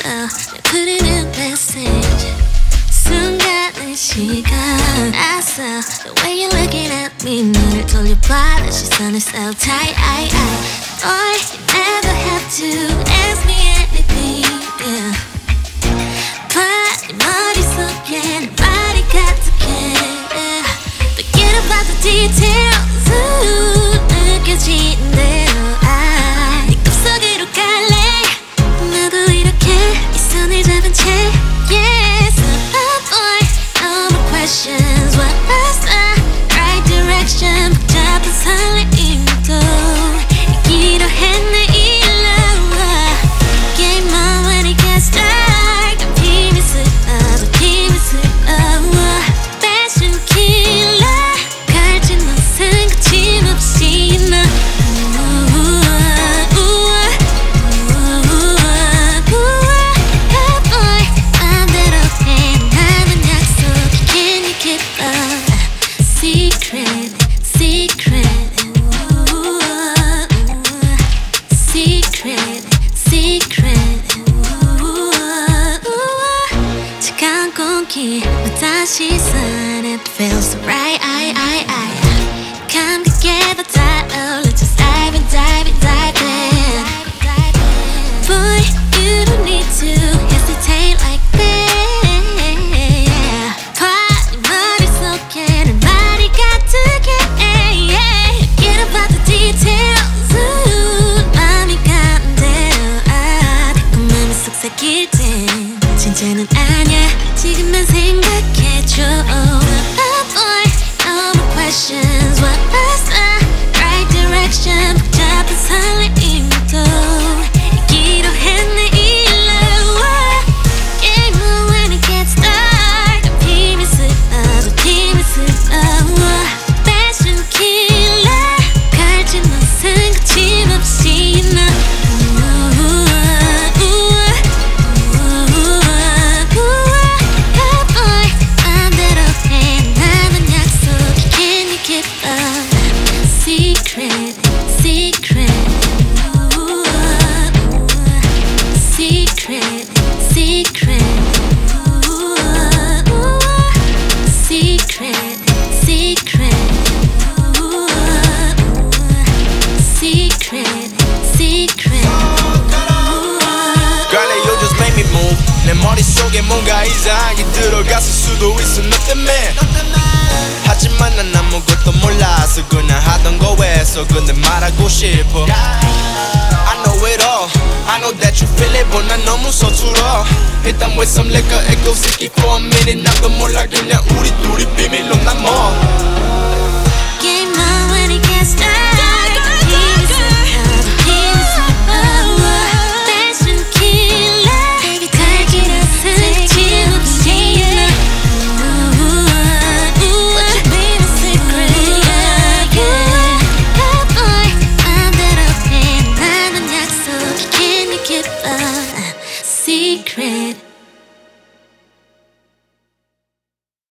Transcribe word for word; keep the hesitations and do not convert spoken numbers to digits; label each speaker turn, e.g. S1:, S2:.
S1: 내 부르는 message 순간의 시간 아싸 The way you're looking at me 눈을 돌려봐 내 시선을 so tight I, I. Boy, you never have to ask me anything yeah. 네 머릿속에 내 말이 가득해 yeah. Forget about the details ooh, 느껴지는 대로 I 네 꿈속으로 갈래 나도 이렇게 이 손을 잡은 채 Yes, oh boy, no more questions What was the right direction 복잡한 설레임도 이기로 했네 일로 Game on when it gets dark I'm 비밀스러워 비밀스러워 Passion killer 갈증 옷은 거침없이 너 Secret, secret, ooh, secret, secret, ooh, 차가운 공기마다 시선 It feels so right, I, I, I 감격에 더 달아올라 Just dive in, dive in, dive in Boy, you don't need to hesitate like that 봐, 네 머릿속에 내 말이 가득해 yeah. Forget about the details ooh, 맘이 가는 대로 아 달콤함이 속삭일 땐 진짜는 아니야 지금만 생각해줘 Oh boy, no more questions What was the right direction 복잡한 설레임도 이기로 했네 일로 Game on when it gets dark I'm 비밀스러워 비밀스러워 Passion killer 갈증 옷은 거침없이 너 Oh boy, 맘대로 해 남은 약속 Can you keep up? Secret, secret ooh, Secret, secret ooh, Secret, secret ooh, Secret, secret
S2: Girl, you just make me move 내 머릿속에 뭔가 이상하게 들어갔을 수도 있어 너 때문에 하지만 난 아무것도 몰라서 그냥 하던 거에서 근데 말하고 싶어 I know it all I know that you feel it but 난 너무 서툴러 일단 with some liquor it goes sticky for a minute 나도 몰라 그냥 우리 둘이 비밀